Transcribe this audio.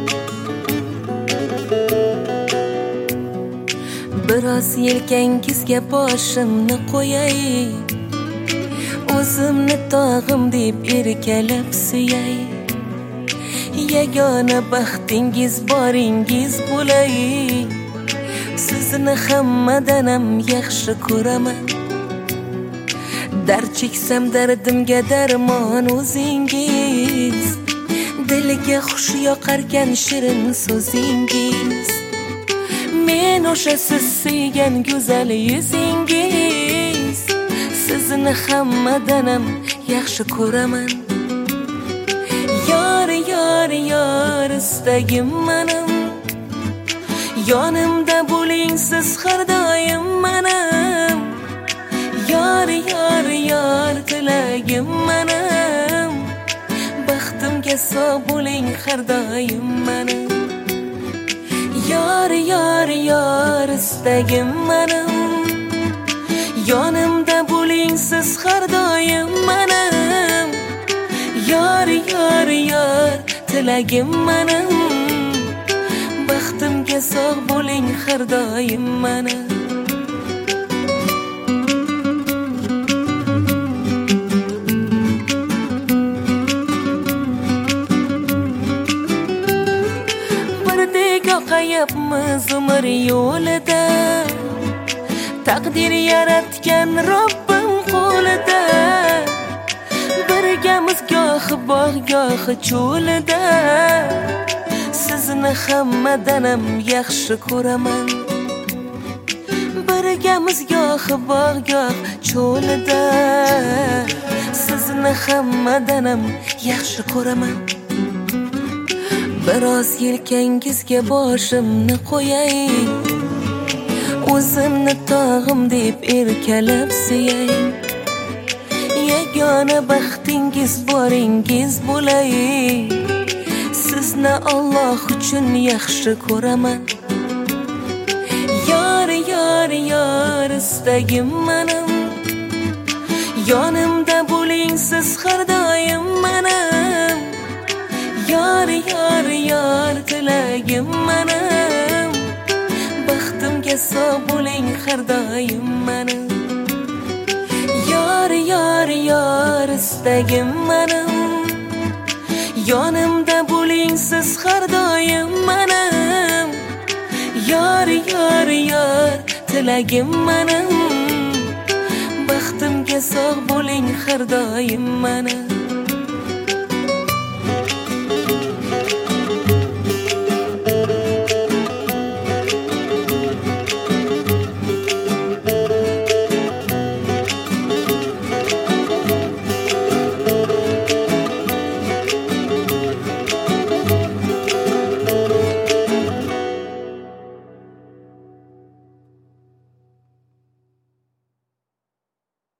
Biroz yelkangizga boshimni qo'yay, o'zimni tog'im deb erkalab suyay. Yagona baxtingiz boringiz bo'lay, sizni hammadan ham yaxshi ko'raman. Dard cheksam dardimga darmon o'zingiz, dilga xush yoqarkan shirin so'zingiz. Men o'sha siz suygan go'zal yuzingiz, sizni hammadan ham yaxshi ko'raman. Yor, yor, yor istagim menim, yonimda bo'ling siz har doim menim. Yor, yor, yor tilagim menim, baxtimga sog' bo'ling har doim menim. Yor, yor, yor istagim menim, yonimda bo'ling siz har doim menim. Yor, yor, yor tilagim menim, baxtimga sog' bo'ling har doim menim. Birdek oqayapmiz umr yo'lida, taqdir yaratgan Robbim qo'lida. Birgamiz gohi bog' gohi cho'lida, sizni hammadan ham yaxshi ko'raman. Birgamiz gohi bog' goh cho'lida, sizni hammadan ham yaxshi ko'raman. Biroz yelkangizga boshimni qo'yay, o'zimni tog'im deb erkalab suyay. Yagona baxtingiz boringiz bo'lay, sizni Alloh uchun yaxshi ko'raman. Yor, yor, yor istagim menim, yonimda bo'ling siz har doim menim. Yor, yor, yor tilagim menim, baxtimga sog' bo'ling har doim menim. Yor, yor, yor istagim menim, yonimda bo'ling siz har doim menim. Yor, yor, yor tilagim menim, baxtimga sog' bo'ling har doim menim.